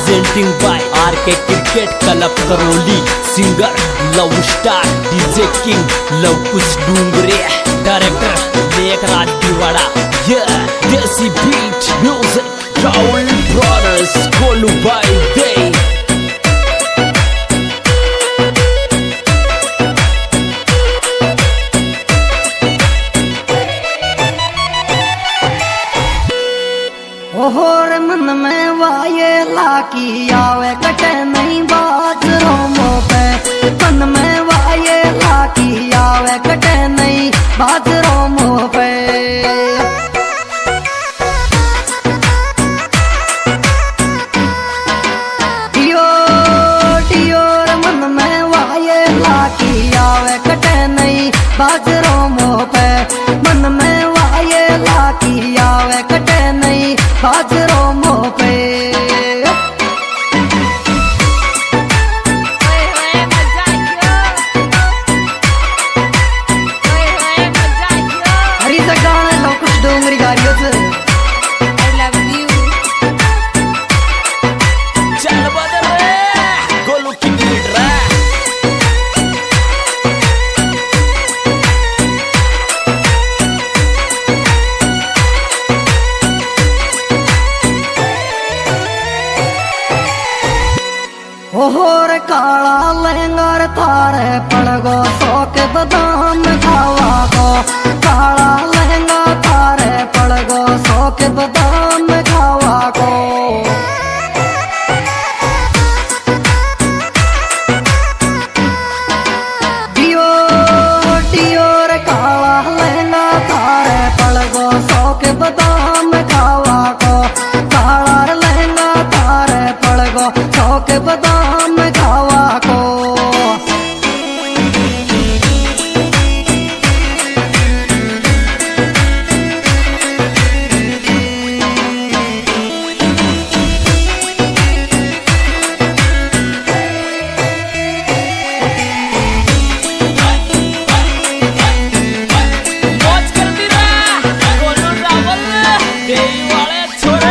Presenting by RK cricket club Karauli, singer love star DJ king Lavkush Dungre, director Lekhraj Diwada, desi beat music Rahul brothers Golu भाई दे। ओहोर मन में वाये लाकी आवे कटे नहीं बाजरों पे, मन में वाये लाकी आवे कटे नहीं बाजरों पे। डियो डियोर मन में वाये लाकी आवे कटे नहीं बाजरों पे, मन में वाये लाकी आवे कटे नहीं बाजरों पे। हरी सा गाना लो कुछ डोंगरी गाड़ियों से। I love you। चल बदल रे गोलू की बीट रे। ओहोर काला लहंगार थारे पड़गो सोक बदाम खावा को, काला लहंगा थारे पड़गो सोक बदाम खावा को। डियो डियोर काला लहंगा थारे पड़गो सोक बदाम खावा को, काला लहंगा थारे पड़गो सोक बदाम खावा को। मौज कर दी रे गोलू रावल देई वाले छोरे।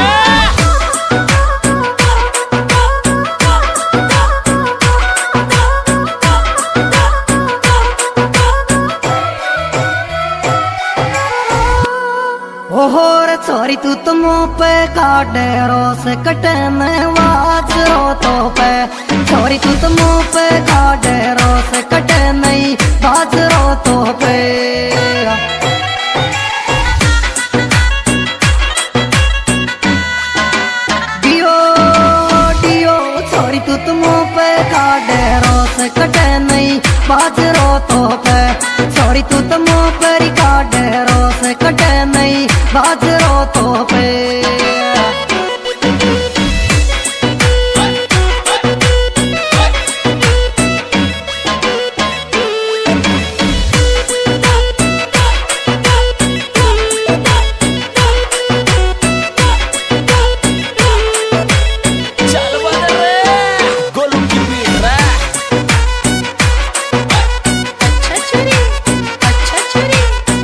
ओहोर छोरी तू तो मुँह पे काटे रोस कटे में वाजरो तो पे, छोरी तू तो मुँह पे काटे रोस कटे नहीं बाजरो तो पे। डियो डियो छोरी तू तो मुँह पे काटे रोस कटे नहीं बाजरो तो पे, छोरी तू तो मुँह पे काटे रोस कटे नहीं बाजरो तो पे। चल बदल रे गोलू की बीट रे। अच्छा छोरी, अच्छा छोरी।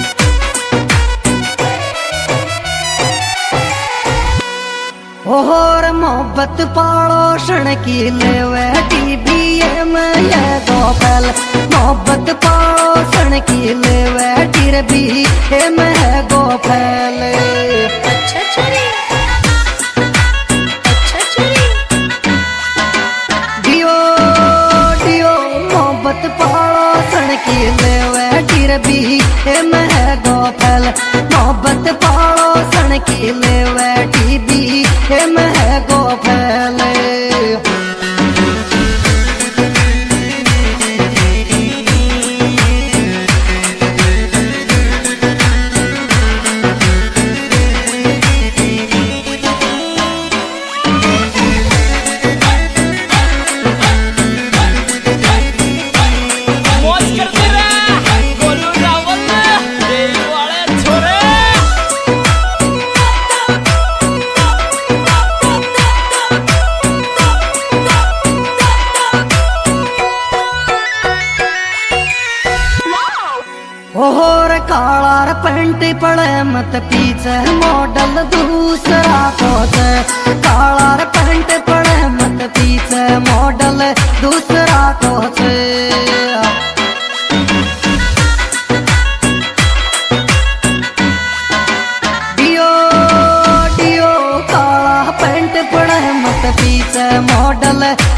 ओहोर मोहब्बत पड़ोसन की लेवे टीवी में ये दो पल, मोहब्बत पड़ोसन की लेवे टीवी में है गो फैल। अच्छा छोरी, अच्छा छोरी। डियो डियो मोहब्बत पड़ोसन की लेवे टीवी में है गो फैल, मोहब्बत पड़ोसन की लेवे टीवी में है गो फैल। मौज कर दी रे गोलू रावल देई वाले छोरे। ओहोर कालार पेंट पड़े मत पीछे मॉडल दूसरा कोच, कालार पेंट पड़े मत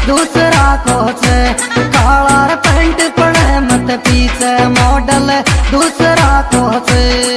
दूसरा कोच काला पैंट पड़े मत पीछे मॉडल दूसरा कोच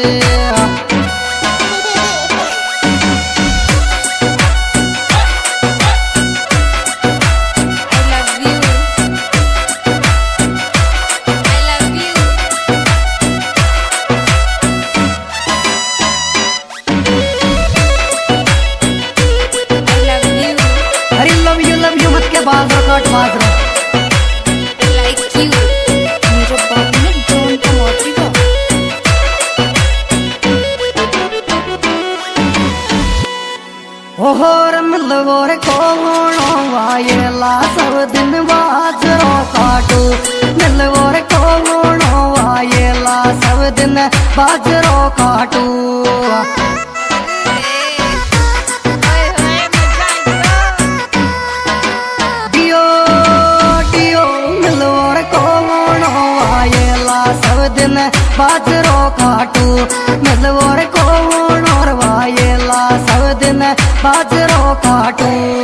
ओहोर मिलवोर कोणो वायला सब दिन बाजरो काटू मिलवोर कोणो वायला सब दिन बाजरो काटू डियो डियो मिलवोर कोणो वायला सब दिन बाजरो काटू मिलवोर कोणो वायला सब दिन बाजरो काटू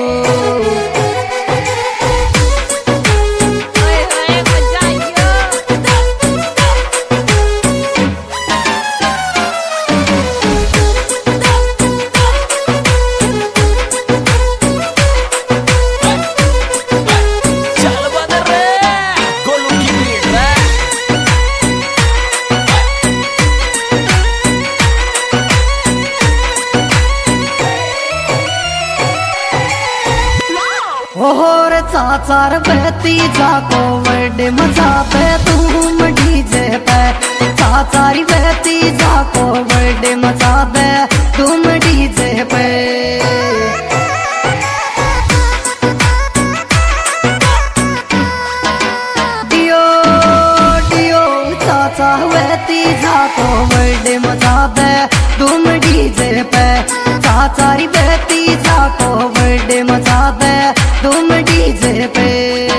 ओहोर चाचार बहती जाको बड़े मजा पे तुम डीजे पे चाचारी बहती जाको बड़े मजा पे तुम डीजे पे डियो डियो चाचा बहती जाको बड़े मजा पे तुम डीजे पे चाचारी बहती जाको बड़े मजा पे तुम डीजे पे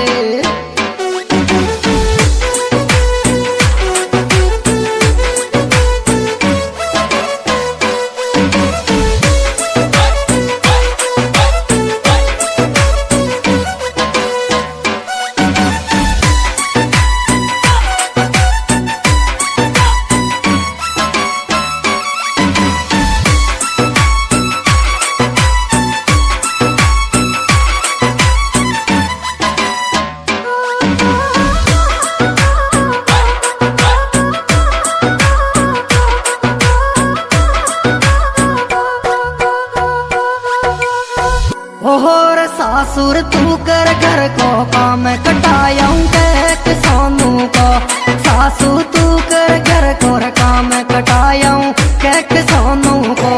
ओहोर सासुर तू कर घर को काम कटायाऊं के सोनू को सासू तू कर घर को काम कटायाऊं के सोनू को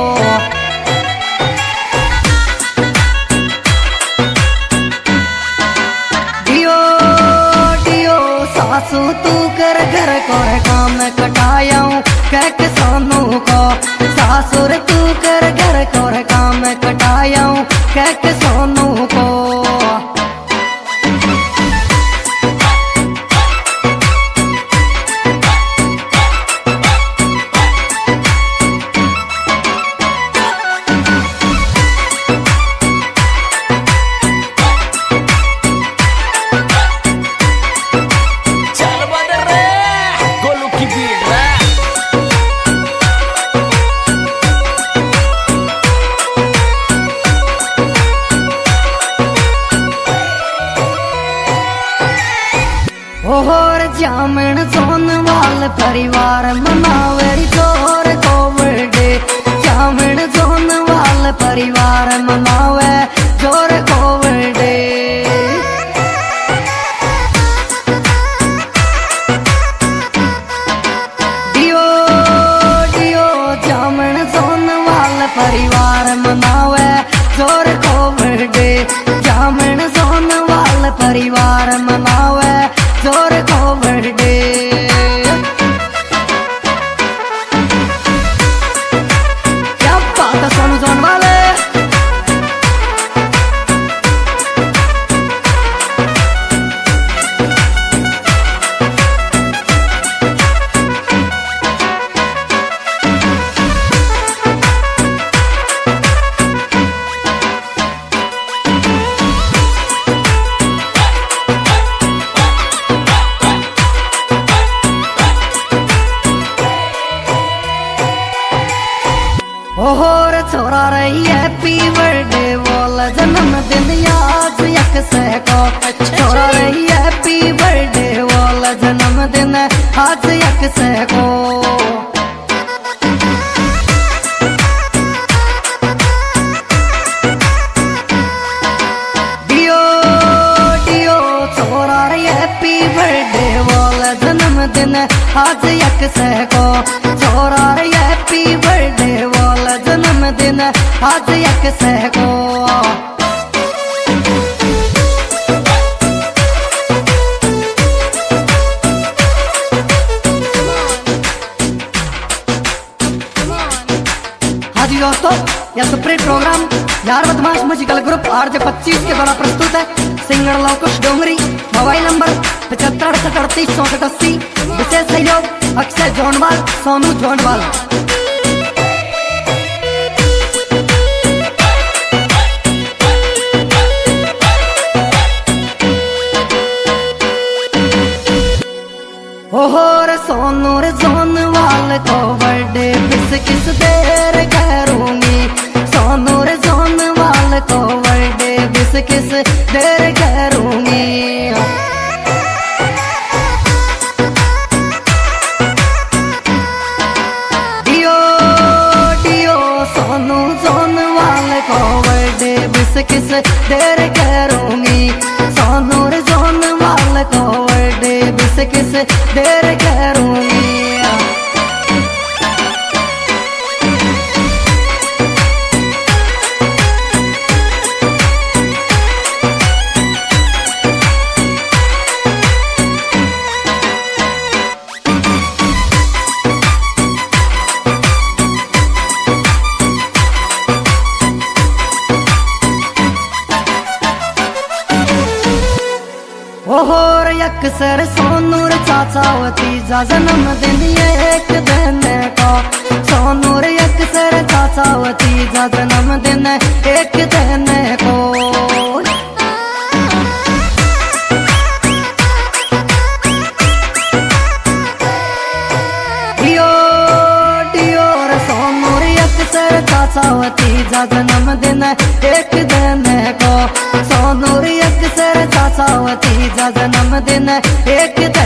डियो डियो सासू तू कर घर को काम कटायाऊं के सोनू को सासुर तू कर घर को काम कटायाऊं के सोनू को ओहोर जामन सोनवाल परिवार मनावेरी जोर को बर्थडे जामन सोनवाल परिवार मनावे जोर को बर्थडे डियो डियो जामन सोनवाल परिवार मनावे जोर को बर्थडे जामन सोनवाल परिवार मनावे जोर को बर्थडे क्या बात है सोनू जोन वाले रे छोरा रही हैप्पी बर्थडे बोल जन्मदिन आज यक से को छोरा रही हैप्पी बर्थडे बोल जन्मदिन आज यक से को हैप्पी बर्थडे बोल जन्मदिन आज यक से को छोरा रे हैप्पी बर्थडे बोल जन्मदिन आज यक से को हाँ जी दोस्तों, यह सुप्रीम प्रोग्राम यार बदमाश म्यूजिकल ग्रुप RJ 25 के द्वारा प्रस्तुत है। Singer Lavkush Dongri, mobile number 756838 विशेष सहयोग अक्षय जोंडवाल, सोनू जोंडवाल। ओहो रे सोनू रे जोंडवाल को बर्थडे विश किस देर करूंगी, सोनू रे जोंडवाल को बर्थडे विश किस देर करूंगी। डियो डियो सोनू जोंडवाल को बर्थडे विश किस देर करूंगी, सोनू रे जोंडवाल को बर्थडे विश किस देर करूंगी। ओहो रे अक्सर सोनू रे चाचावती जा जन्मदिन एक दिन को, सोनू रे अक्सर चाचावती जा जन्मदिन एक दिन को। डियो डियो रे सोनू रे अक्सर चाचावती जा जन्मदिन एक दिन को, सोनू रे अक्सर चाचावती जा जन्मदिन एक दिन